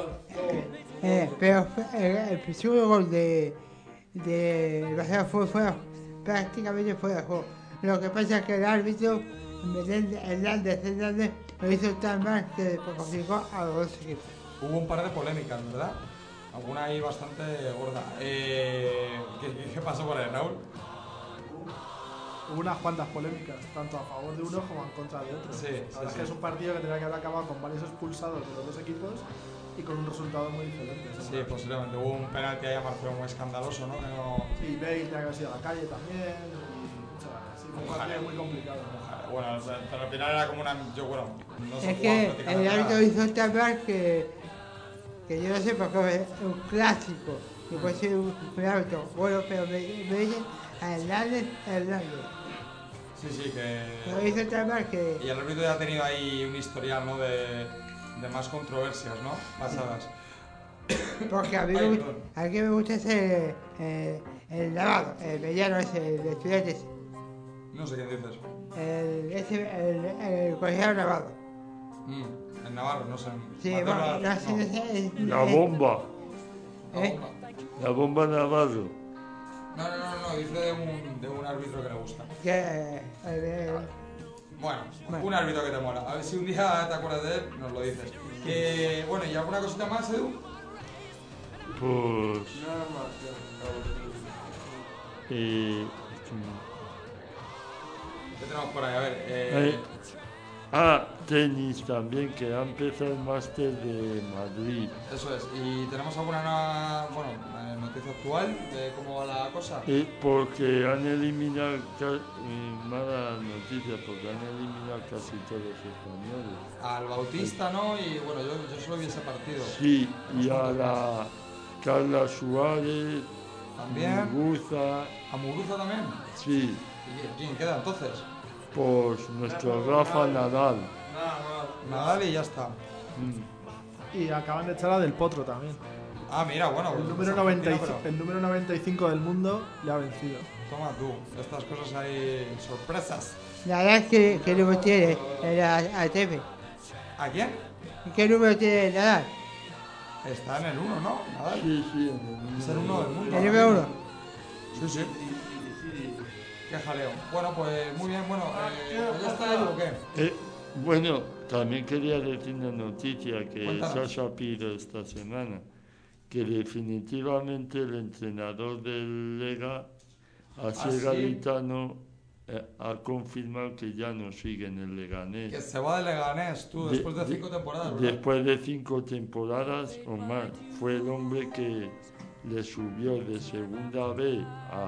Pero el segundo gol de Barcelona fue prácticamente fuera de juego. Lo que pasa es que el árbitro, en vez de Hernández, lo hizo tan mal que perjudicó a los dos equipos. Hubo un par de polémicas, ¿verdad? Alguna ahí bastante gorda. ¿Qué pasó por ahí, Raúl? Hubo unas cuantas polémicas, tanto a favor de uno como en contra de otro. Sí, la verdad es que es un partido que tendría que haber acabado con varios expulsados de los dos equipos y con un resultado muy diferente. Sí, posiblemente. Hubo un penalti ahí a Marcelo muy escandaloso, ¿no? Sí, Bale tenía que haber ido a la calle también. Un partido muy complicado. Bueno, pero al final era como una... no sé. Es que el árbitro hizo tan mal que yo no sé por qué es un clásico. Que puede ser un árbitro bueno, pero me dicen a Hernández. Sí, que... Lo hizo tan mal que... Y el árbitro ya ha tenido ahí un historial, ¿no? De más controversias, ¿no? Pasadas. Porque a mí me gusta ese... el lavado, el villano ese, el de estudiantes. No sé quién dices. El colegiado Navarro. El Navarro, no sé. Sí, bueno, no sé. La bomba. La bomba Navarro. No, dice de un árbitro que le gusta. Bueno, un árbitro que te mola. A ver si un día te acuerdas de él, nos lo dices. Bueno, ¿y alguna cosita más, Edu? Pues... Nada más. ¿Qué tenemos por ahí? A ver. Tenis también, que ha empezado el máster de Madrid. Eso es. ¿Y tenemos alguna noticia actual de cómo va la cosa? Porque han eliminado, mala noticia, porque han eliminado casi todos los españoles. Al Bautista, ¿no? Y bueno, yo solo vi ese partido. Sí, y a la Carla Suárez, también. Muguruza. ¿A Muguruza también? Sí. ¿Y quién queda entonces? Pues nuestro Rafa Nadal. Nadal y ya está. Y acaban de echar a Del Potro también. Mira, bueno. El número 95 del mundo le ha vencido. Toma tú, estas cosas hay sorpresas. La verdad es que ¿qué número tiene el ATP? ¿A quién? ¿Qué número tiene Nadal? Está en el 1, ¿no? Nadal. Sí, es el 1 del mundo. ¿El número 1? Sí. Qué jaleo. Bueno, pues muy bien, ¿ya está Edu o qué? Bueno, también quería decir una noticia que Cuéntanos. Sasha Piro esta semana, que definitivamente el entrenador del Lega, Asier Garitano, ha confirmado que ya no sigue en el Leganés. Que se va del Leganés, tú, después de 5 temporadas, ¿verdad? Después de 5 temporadas o más. Fue el hombre que le subió de segunda B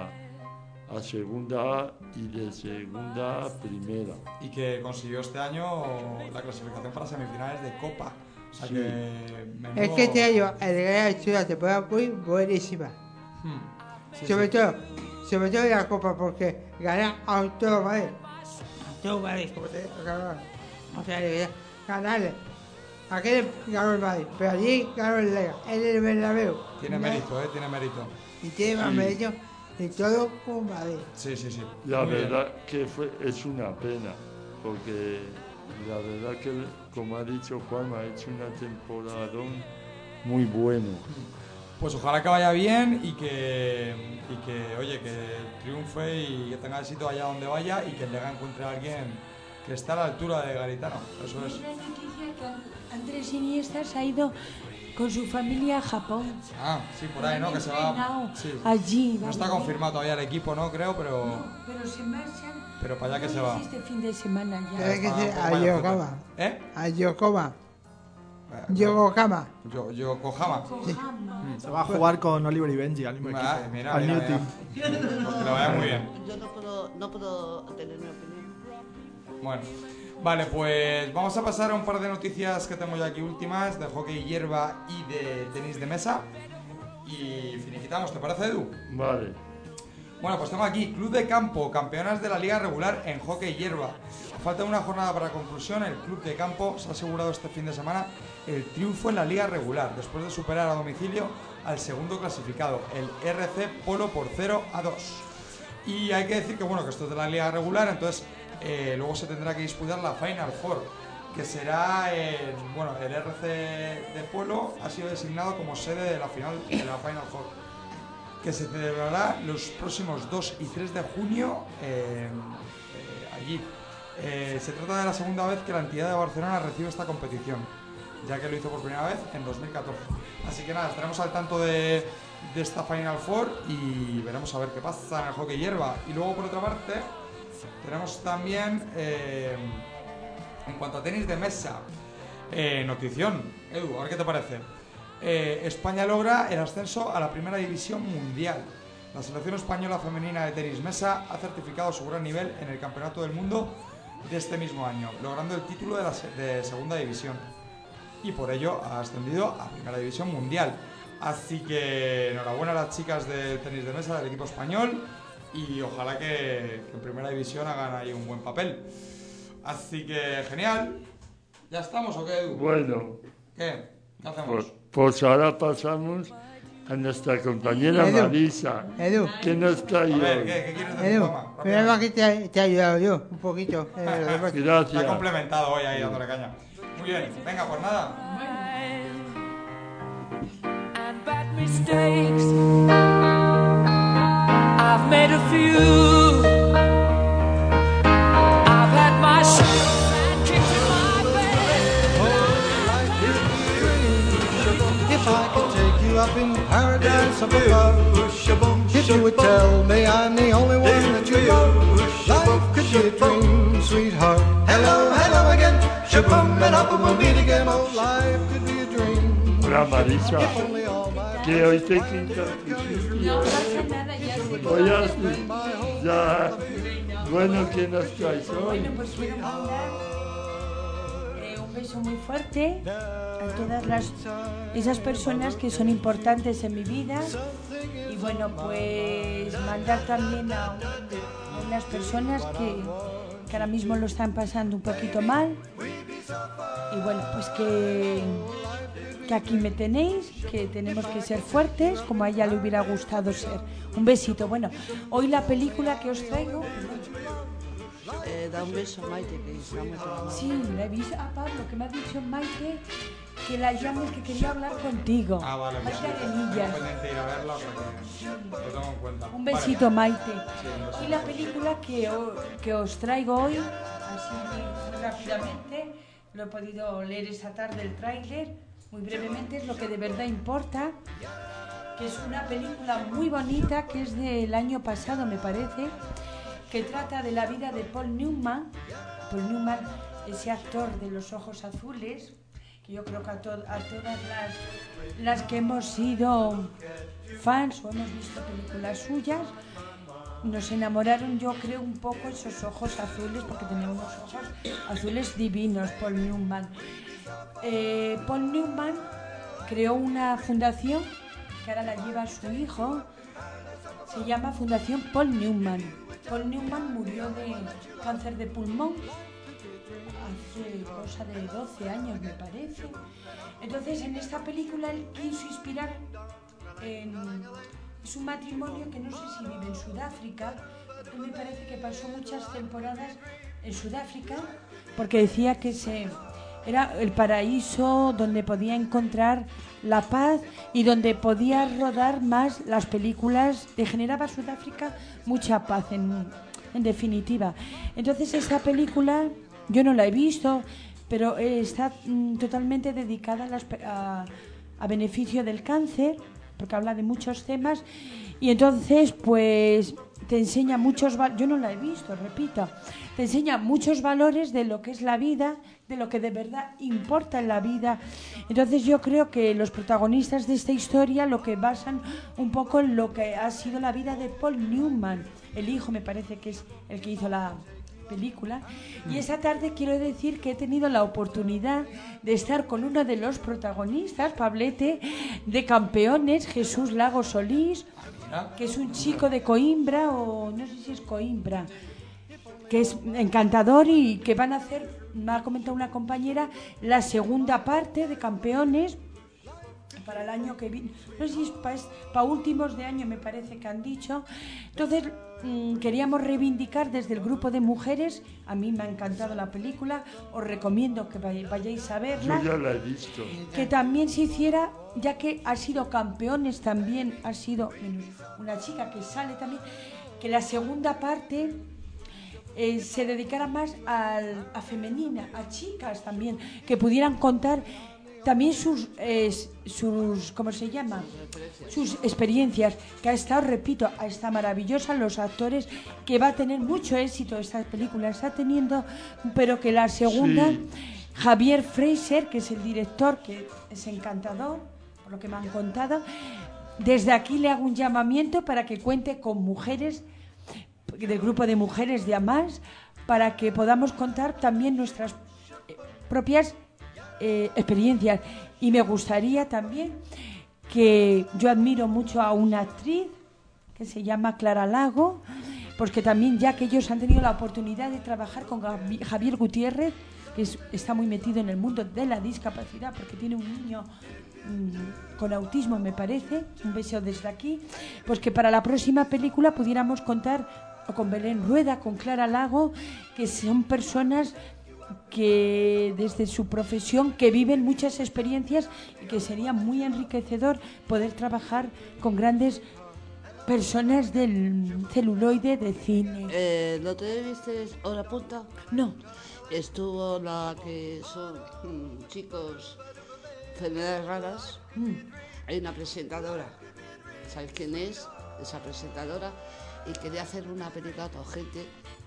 a segunda A y de segunda A a primera. Y que consiguió este año la clasificación para semifinales de Copa. O sea Sí. que... menudo... Es que este año el Real ha hecho una temporada muy buenísima. Sobre todo en la Copa, porque ganar a todo Madrid. Todo Madrid, como te digo, o sea, ganarle. Aquel ganó el Madrid, pero allí ganó el Lega, en el Bernabéu. Tiene mérito, tiene mérito. Y tiene más mérito de todo con Madrid. Sí. La Muy bien. verdad que es una pena, porque la verdad que, como ha dicho Juanma, ha hecho una temporada muy bueno. Pues ojalá que vaya bien y que oye, que triunfe y que tenga éxito allá donde vaya y que el Lega encuentre a alguien que está a la altura de Garitano. Eso es. La noticia que Andrés Iniesta se ha ido con su familia a Japón. Sí, por ahí, ¿no? Que se va. Sí. Allí. No está confirmado todavía el equipo, ¿no? Creo, pero. No, pero se marchan. Pero para allá que se va. Este fin de semana ya. Tiene que ser a Yokohama. ¿Eh? A Yokohama. Yokohama. Yokohama. Se va a jugar con Oliver y Benji al mismo equipo. Mira, al mira, New mira. Team. Pues que lo vaya muy bien. Yo no puedo tener mi opinión. Bueno, vale, pues vamos a pasar a un par de noticias que tengo yo aquí últimas de hockey hierba y de tenis de mesa. Y finiquitamos, ¿te parece, Edu? Vale. Bueno, pues tengo aquí Club de Campo, campeonas de la liga regular en hockey hierba. A falta de una jornada para conclusión, el Club de Campo se ha asegurado este fin de semana el triunfo en la liga regular, después de superar a domicilio al segundo clasificado, el RC Polo por 0-2. Y hay que decir que bueno, que esto es de la liga regular, entonces luego se tendrá que disputar la Final Four, que será bueno, el RC de Pueblo ha sido designado como sede de la final de la Final Four, que se celebrará los próximos 2 y 3 de junio allí. Se trata de la segunda vez que la entidad de Barcelona recibe esta competición, ya que lo hizo por primera vez en 2014. Así que nada, estaremos al tanto de esta Final Four y veremos a ver qué pasa en el hockey hierba. Y luego, por otra parte, tenemos también, en cuanto a tenis de mesa, notición. Edu, a ver qué te parece. España logra el ascenso a la primera división mundial. La selección española femenina de tenis mesa ha certificado su gran nivel en el Campeonato del Mundo de este mismo año, logrando el título de segunda división. Y por ello ha ascendido a primera división mundial. Así que enhorabuena a las chicas del tenis de mesa del equipo español y ojalá que en primera división hagan ahí un buen papel. Así que genial. ¿Ya estamos o qué, Edu? Bueno. ¿Qué? ¿Qué hacemos? Pues ahora pasamos a nuestra compañera Edu. Marisa. Edu. Que no está ahí. A ver, ¿qué quieres decir, Edu, mamá? pero aquí te he ayudado yo un poquito. Gracias. Te ha complementado hoy ahí dándole caña. Muy bien, venga, pues nada. And bad mistakes, I've made a few. I've had my share of bad kicks in my bed. If I could take you up in paradise up above, if you would tell me I'm the only one that you love, life could be a dream, sweetheart. Hello, hello again, shaboom, and up and we'll meet again. Oh, life could be a dream. Hola Marisa, que hoy te quita. No pasa nada, ya sé. Oye, ya. Bueno, ¿quién nos traes hoy? Bueno, pues quiero mandar un beso muy fuerte a todas esas personas que son importantes en mi vida. Y bueno, pues mandar también a unas personas que ahora mismo lo están pasando un poquito mal. Y bueno, pues que aquí me tenéis, que tenemos que ser fuertes, como a ella le hubiera gustado ser. Un besito. Bueno, hoy la película que os traigo... Da un beso a Maite, que está muy trabajada. Sí, la he visto. Ah, Pablo, que me ha dicho Maite que la llames, que quería hablar contigo. Ah, vale, pues Maite sí. Arenillas. Tengo pendiente ir a verla, o sea que lo tengo en cuenta. Un besito, Vale. Maite. Sí, un besito. Y la película que os traigo hoy, así muy rápidamente, lo he podido leer esta tarde el tráiler, muy brevemente, es lo que de verdad importa, que es una película muy bonita, que es del año pasado, me parece, que trata de la vida de Paul Newman. Paul Newman, ese actor de los ojos azules, que yo creo que a todas las que hemos sido fans o hemos visto películas suyas, nos enamoraron, yo creo, un poco esos ojos azules, porque tenía unos ojos azules divinos, Paul Newman. Paul Newman creó una fundación que ahora la lleva su hijo, se llama Fundación Paul Newman. Paul Newman murió de cáncer de pulmón hace cosa de 12 años, me parece. Entonces, en esta película él quiso inspirar es un matrimonio que no sé si vive en Sudáfrica. Él me parece que pasó muchas temporadas en Sudáfrica porque decía que era el paraíso donde podía encontrar la paz y donde podía rodar más las películas. Le generaba a Sudáfrica mucha paz, en definitiva. Entonces esta película yo no la he visto, pero está totalmente dedicada a beneficio del cáncer, porque habla de muchos temas. Y entonces pues te enseña muchos valores, yo no la he visto, repito, te enseña muchos valores de lo que es la vida, de lo que de verdad importa en la vida. Entonces yo creo que los protagonistas de esta historia lo que basan un poco en lo que ha sido la vida de Paul Newman, el hijo me parece que es el que hizo la película. Y esa tarde quiero decir que he tenido la oportunidad de estar con uno de los protagonistas, Pablete, de Campeones, Jesús Lago Solís, que es un chico de Coimbra, o no sé si es Coimbra, que es encantador y que van a hacer, me ha comentado una compañera, la segunda parte de Campeones para el año que viene. No sé si es para últimos de año, me parece que han dicho. Entonces, queríamos reivindicar desde el grupo de mujeres. A mí me ha encantado la película, os recomiendo que vayáis a verla. Yo ya la he visto. Que también se hiciera, ya que ha sido Campeones, también ha sido una chica que sale también, que la segunda parte se dedicara más a femenina, a chicas también, que pudieran contar también sus ¿cómo se llama? Sus experiencias, que ha estado, repito, está maravillosa, los actores, que va a tener mucho éxito esta película, está teniendo, pero que la segunda, sí. Javier Fraser, que es el director, que es encantador, por lo que me han contado, desde aquí le hago un llamamiento para que cuente con mujeres, del grupo de mujeres de Amás, para que podamos contar también nuestras propias experiencias. Y me gustaría también que yo admiro mucho a una actriz que se llama Clara Lago, porque también ya que ellos han tenido la oportunidad de trabajar con Javier Gutiérrez, que está muy metido en el mundo de la discapacidad, porque tiene un niño con autismo, me parece, un beso desde aquí, pues que para la próxima película pudiéramos contar o con Belén Rueda, con Clara Lago, que son personas que desde su profesión, que viven muchas experiencias y que sería muy enriquecedor poder trabajar con grandes personas del celuloide, de cine. ¿No te viste Hora Punta? No. Estuvo la que son chicos, enfermedades raras. Hay una presentadora, ¿sabes quién es? Esa presentadora, y quería hacer una película con gente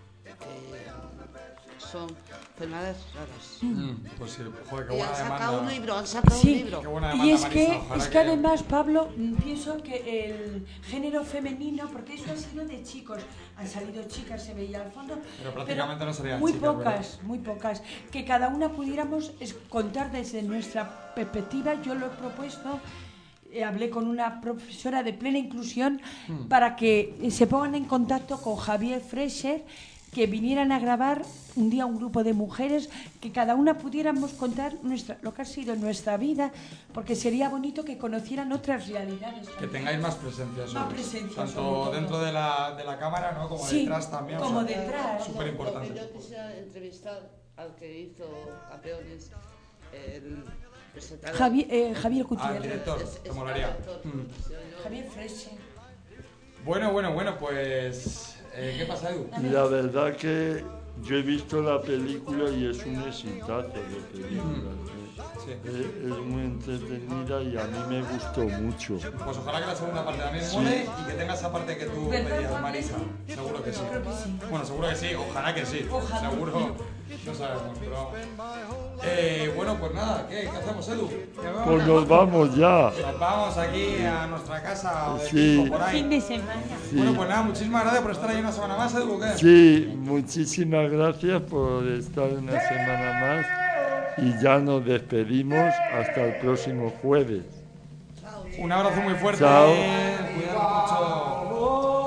que son enfermedades raras. Pues sí, joder, qué y buena han sacado un libro. Sí, Qué buena y demanda, es que además, Pablo, pienso que el género femenino, porque eso ha sido de chicos, han salido chicas, se veía al fondo, pero prácticamente no salían muy chicas, pocas, muy pocas, que cada una pudiéramos contar desde nuestra perspectiva. Yo lo he propuesto, hablé con una profesora de plena inclusión para que se pongan en contacto con Javier Fraser, que vinieran a grabar un día un grupo de mujeres, que cada una pudiéramos contar lo que ha sido nuestra vida, porque sería bonito que conocieran otras realidades. Que tengáis más presencia, más presencia, tanto dentro de la cámara, ¿no? Como sí, detrás también. Como detrás. Súper importante. Yo quisiera entrevistar al que hizo Campeones, el presentador. Javier Gutiérrez. El director, te molaría. Javier Fraser. Bueno, pues... ¿qué pasa, Edu? La verdad que yo he visto la película y es un exitazo de película. Sí. Es muy entretenida y a mí me gustó mucho. Pues ojalá que la segunda parte también mole y que tenga esa parte que tú pedías, Marisa. Seguro que sí. Bueno, seguro que sí, ojalá que sí. Ojalá. Seguro, no sabemos, pero... bueno, pues nada, ¿qué hacemos, Edu? Pues nos vamos ya. Nos vamos aquí a nuestra casa o de Sí. Pico, por ahí. Fin de semana. Sí. Bueno, pues nada, muchísimas gracias por estar ahí una semana más, Edu, ¿qué? Sí, muchísimas gracias por estar una semana más y ya nos despedimos hasta el próximo jueves. Un abrazo muy fuerte. Chao. Cuidado mucho.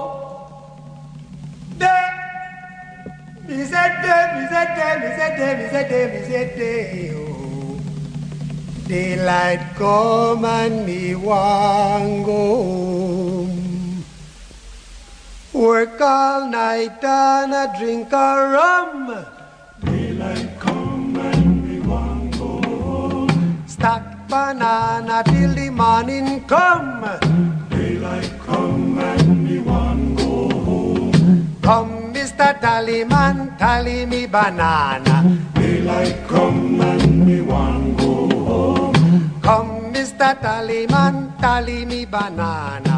Daylight come and me want go home. Work all night and a drink a rum. Daylight come and we want go home. Stack banana till the morning come. Daylight come and we want go home. Come, Mr. Tallyman, tally me banana. Daylight come and we want go home. Come, Mr. Tallyman, tally me banana.